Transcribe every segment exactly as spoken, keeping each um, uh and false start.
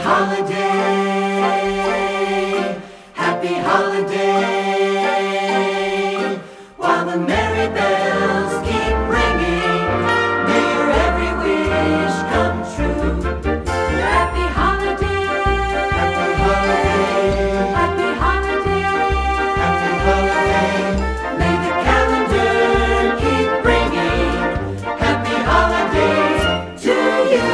holiday, happy holiday, while the merry bells keep ringing, may your every wish come true. Happy holiday, happy holiday, happy holiday, happy holiday, may the calendar keep bringing happy holidays to you.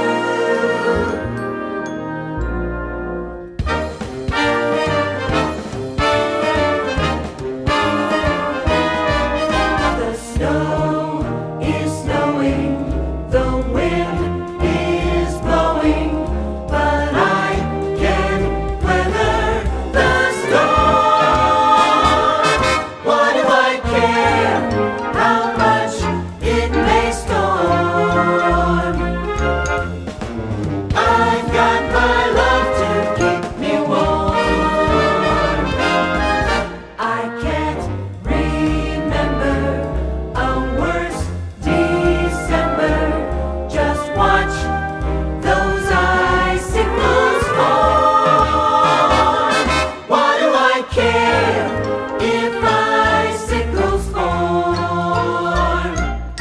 The snow is snowing, the wind is blowing, but I can weather the storm. What do I care how much it may storm? I've got my love to keep me warm. I can't remember a worse December. Just watch those icicles fall. What do I care if icicles fall?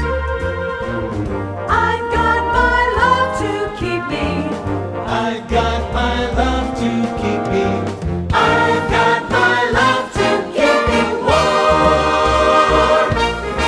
I've got my love to keep me. I've got my love to keep me. I've got my love to keep me warm.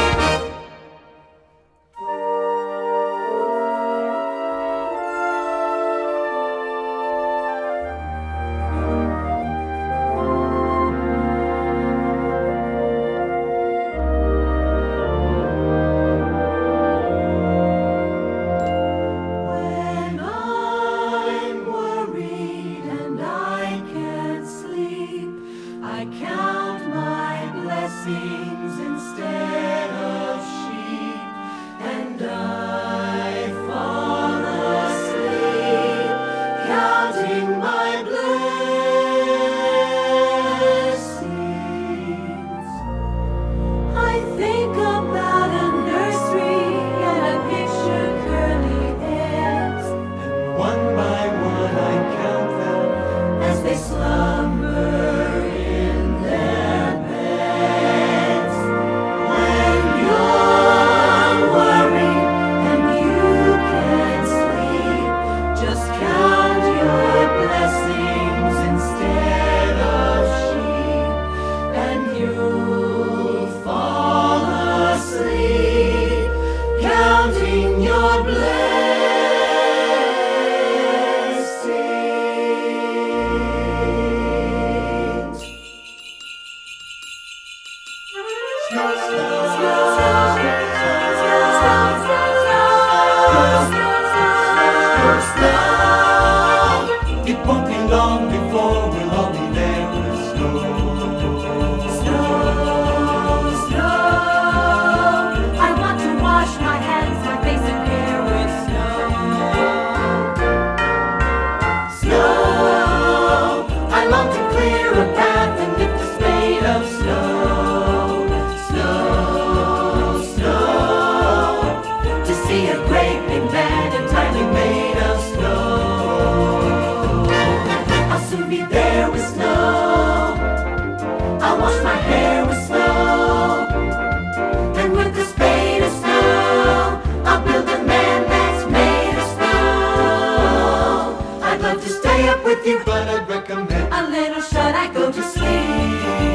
When I'm worried and I can't sleep, I count my blessings instead of sheep, and I fall asleep counting my blessings. I think about a nursery and I picture curly heads, and one by one I count them as they slumber in their beds. When you're worried and you can't sleep, just count your blessings instead of sheep, and you'll fall asleep counting your blessings. Snow, snow, snow, snow. It won't be long before we'll all be there with snow. Snow, snow. I want to wash my hands, my face and hair with snow. Snow. I long to clear a path and lift a spade of snow. Snow, snow. To see a great big man entirely made of snow. I'll soon be there with snow. I'll wash my hair with snow. And with a spade of snow, I'll build a man that's made of snow. I'd love to stay up with you, but I'd recommend a little shut I go to sleep.